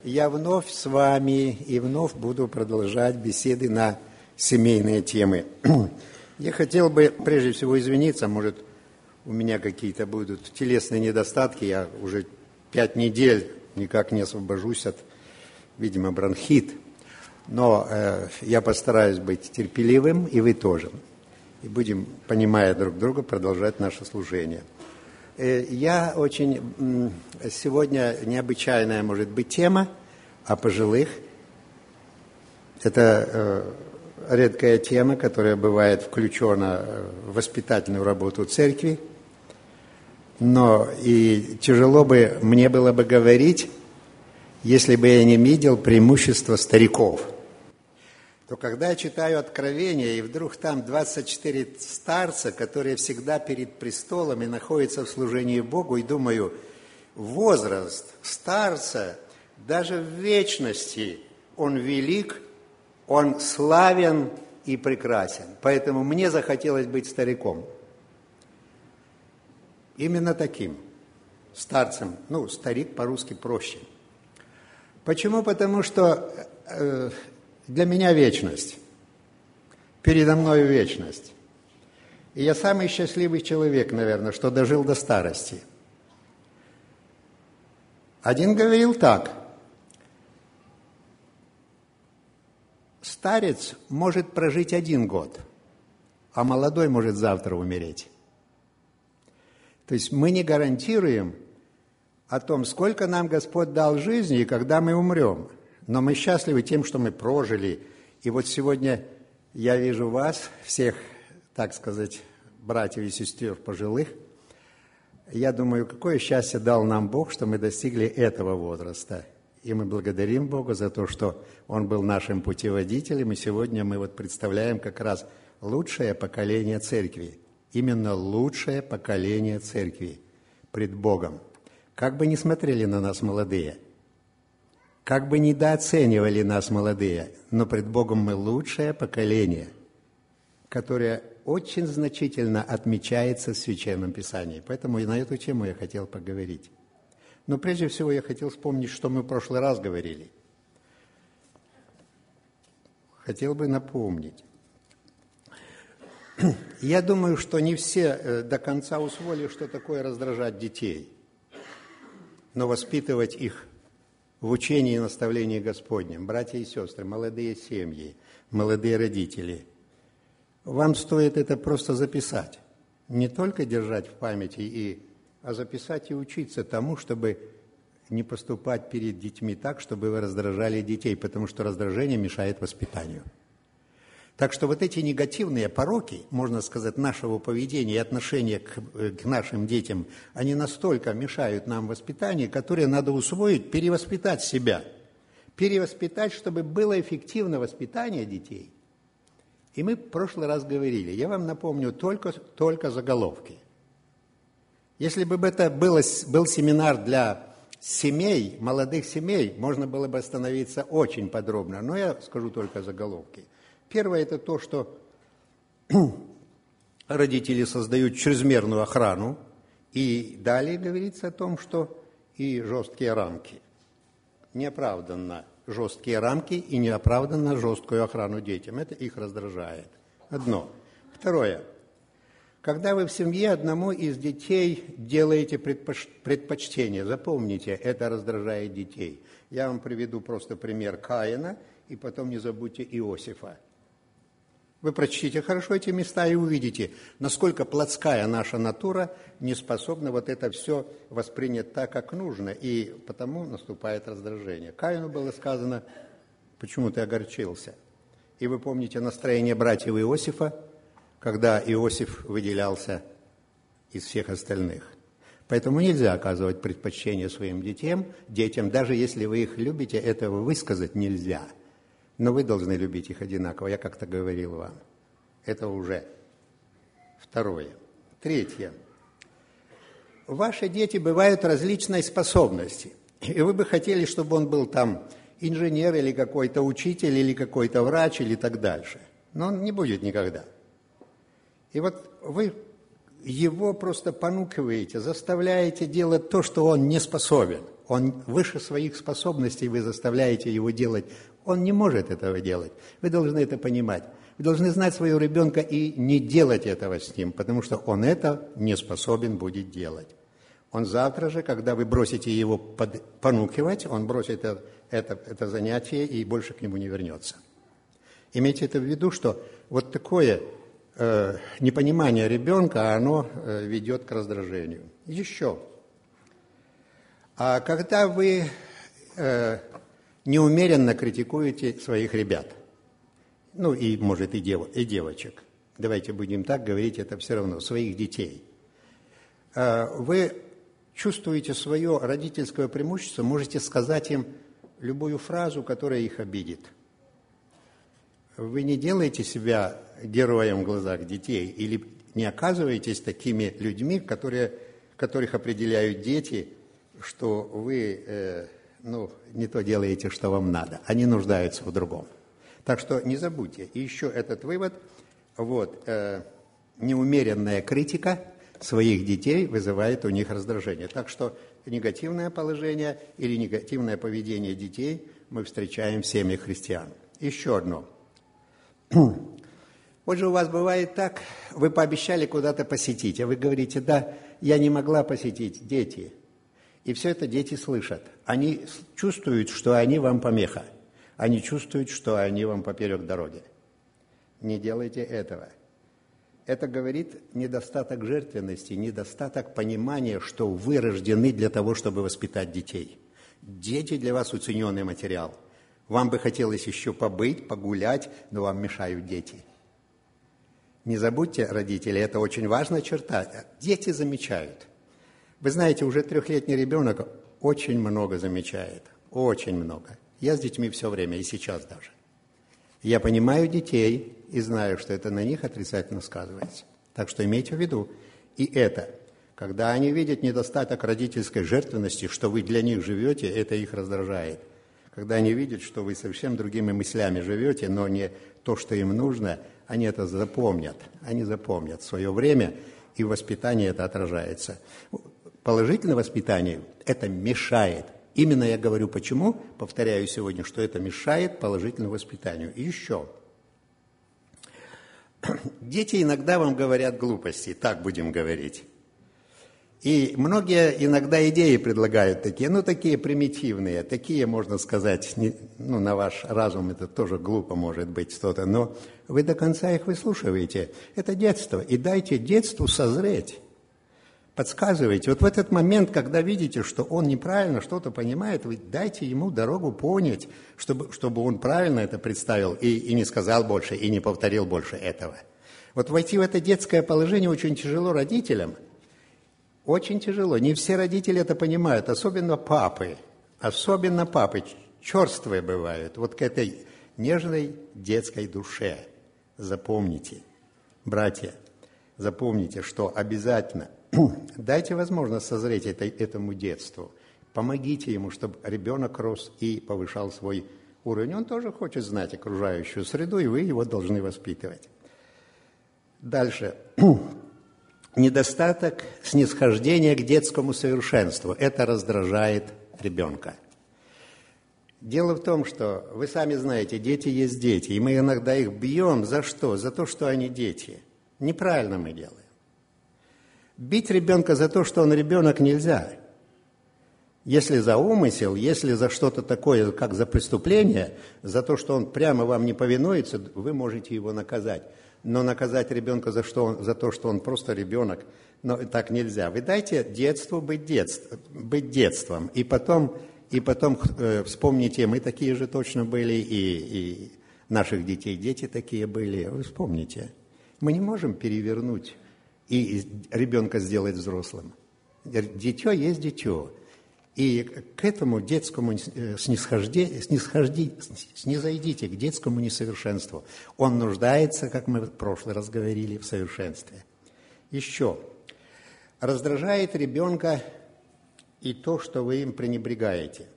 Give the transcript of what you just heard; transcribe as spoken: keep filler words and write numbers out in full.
я вновь с вами и вновь буду продолжать беседы на семейные темы. Я хотел бы прежде всего извиниться, может, у меня какие-то будут телесные недостатки, я уже пять недель никак не освобожусь от, видимо, бронхит, но э, я постараюсь быть терпеливым, и вы тоже, и будем, понимая друг друга, продолжать наше служение. Я очень... Сегодня необычайная, может быть, тема о пожилых. Это э, редкая тема, которая бывает включена в воспитательную работу церкви. Но и тяжело бы мне было бы говорить, если бы я не видел преимущества стариков. То когда я читаю Откровение, и вдруг там двадцать четыре старца, которые всегда перед престолом и находятся в служении Богу, и думаю, возраст старца, даже в вечности, он велик, он славен и прекрасен. Поэтому мне захотелось быть стариком. Именно таким, старцем. Ну, старик по-русски проще. Почему? Потому что... Э, Для меня вечность. Передо мной вечность. И я самый счастливый человек, наверное, что дожил до старости. Один говорил так. Старец может прожить один год, а молодой может завтра умереть. То есть мы не гарантируем о том, сколько нам Господь дал жизни и когда мы умрем. Но мы счастливы тем, что мы прожили. И вот сегодня я вижу вас, всех, так сказать, братьев и сестер пожилых. Я думаю, какое счастье дал нам Бог, что мы достигли этого возраста. И мы благодарим Бога за то, что Он был нашим путеводителем. И сегодня мы вот представляем как раз лучшее поколение церкви. Именно лучшее поколение церкви пред Богом. Как бы ни смотрели на нас молодые, как бы недооценивали нас молодые, но пред Богом мы лучшее поколение, которое очень значительно отмечается в Священном Писании. Поэтому и на эту тему я хотел поговорить. Но прежде всего я хотел вспомнить, что мы в прошлый раз говорили. Хотел бы напомнить. Я думаю, что не все до конца усвоили, что такое раздражать детей, но воспитывать их в учении и наставлении Господнем. Братья и сестры, молодые семьи, молодые родители, вам стоит это просто записать. Не только держать в памяти, и, а записать и учиться тому, чтобы не поступать перед детьми так, чтобы вы раздражали детей, потому что раздражение мешает воспитанию. Так что вот эти негативные пороки, можно сказать, нашего поведения и отношения к, к нашим детям, они настолько мешают нам воспитанию, которое надо усвоить, перевоспитать себя. Перевоспитать, чтобы было эффективно воспитание детей. И мы в прошлый раз говорили, я вам напомню, только, только заголовки. Если бы это было, был семинар для семей, молодых семей, можно было бы остановиться очень подробно, но я скажу только заголовки. Первое – это то, что родители создают чрезмерную охрану, и далее говорится о том, что и жесткие рамки. Неоправданно жесткие рамки и неоправданно жесткую охрану детям. Это их раздражает. Одно. Второе. Когда вы в семье одному из детей делаете предпоч... предпочтение, запомните, это раздражает детей. Я вам приведу просто пример Каина, и потом не забудьте Иосифа. Вы прочтите хорошо эти места и увидите, насколько плотская наша натура не способна вот это все воспринять так, как нужно, и потому наступает раздражение. Каину было сказано, почему ты огорчился. И вы помните настроение братьев Иосифа, когда Иосиф выделялся из всех остальных. Поэтому нельзя оказывать предпочтение своим детям, детям, даже если вы их любите, этого высказать нельзя. Но вы должны любить их одинаково, я как-то говорил вам. Это уже второе. Третье. Ваши дети бывают различной способности, и вы бы хотели, чтобы он был там инженер или какой-то учитель, или какой-то врач, или так дальше. Но он не будет никогда. И вот вы его просто понукиваете, заставляете делать то, что он не способен. Он выше своих способностей, вы заставляете его делать. Он не может этого делать. Вы должны это понимать. Вы должны знать своего ребенка и не делать этого с ним, потому что он это не способен будет делать. Он завтра же, когда вы бросите его под, понукивать, он бросит это, это, это занятие и больше к нему не вернется. Имейте это в виду, что вот такое э, непонимание ребенка, оно э, ведет к раздражению. Еще. А когда вы э, неумеренно критикуете своих ребят, ну и, может, и, дев, и девочек, давайте будем так говорить, это все равно, своих детей, э, вы чувствуете свое родительское преимущество, можете сказать им любую фразу, которая их обидит. Вы не делаете себя героем в глазах детей или не оказываетесь такими людьми, которые, которых определяют дети, что вы э, ну, не то делаете, что вам надо. Они нуждаются в другом. Так что не забудьте. И еще этот вывод. Вот, э, неумеренная критика своих детей вызывает у них раздражение. Так что негативное положение или негативное поведение детей мы встречаем в семьях христиан. Еще одно. Вот же у вас бывает так, вы пообещали куда-то посетить, а вы говорите, да, я не могла посетить, дети. И все это дети слышат. Они чувствуют, что они вам помеха. Они чувствуют, что они вам поперек дороги. Не делайте этого. Это говорит недостаток жертвенности, недостаток понимания, что вы рождены для того, чтобы воспитать детей. Дети для вас уцененный материал. Вам бы хотелось еще побыть, погулять, но вам мешают дети. Не забудьте, родители, это очень важная черта. Дети замечают. Вы знаете, уже трехлетний ребенок очень много замечает. Очень много. Я с детьми все время, и сейчас даже. Я понимаю детей и знаю, что это на них отрицательно сказывается. Так что имейте в виду. И это, когда они видят недостаток родительской жертвенности, что вы для них живете, это их раздражает. Когда они видят, что вы совсем другими мыслями живете, но не то, что им нужно, они это запомнят. Они запомнят в свое время, и в воспитании это отражается. Положительное воспитание это мешает. Именно я говорю почему, повторяю сегодня, что это мешает положительному воспитанию. И еще. Дети иногда вам говорят глупости, так будем говорить. И многие иногда идеи предлагают такие, ну, такие примитивные, такие, можно сказать, не, ну, на ваш разум это тоже глупо может быть что-то, но вы до конца их выслушиваете. Это детство, и дайте детству созреть. Подсказывайте. Вот в этот момент, когда видите, что он неправильно что-то понимает, вы дайте ему дорогу понять, чтобы, чтобы он правильно это представил и, и не сказал больше, и не повторил больше этого. Вот войти в это детское положение очень тяжело родителям. Очень тяжело. Не все родители это понимают, особенно папы. Особенно папы. Черствые бывают. Вот к этой нежной детской душе. Запомните, братья, запомните, что обязательно дайте возможность созреть этой, этому детству. Помогите ему, чтобы ребенок рос и повышал свой уровень. Он тоже хочет знать окружающую среду, и вы его должны воспитывать. Дальше. Недостаток снисхождения к детскому совершенству. Это раздражает ребенка. Дело в том, что вы сами знаете, дети есть дети, и мы иногда их бьем. За что? За то, что они дети. Неправильно мы делаем. Бить ребенка за то, что он ребенок, нельзя. Если за умысел, если за что-то такое, как за преступление, за то, что он прямо вам не повинуется, вы можете его наказать. Но наказать ребенка за, что он, за то, что он просто ребенок, но так нельзя. Вы дайте детству быть, детств, быть детством, и потом, и потом э, вспомните, мы такие же точно были, и, и наших детей дети такие были. Вы вспомните. Мы не можем перевернуть и ребенка сделать взрослым. Дитё есть дитё. И к этому детскому снисхождению, снисхожди, снизойдите, к детскому несовершенству. Он нуждается, как мы в прошлый раз говорили, в совершенстве. Еще. Раздражает ребенка и то, что вы им пренебрегаете.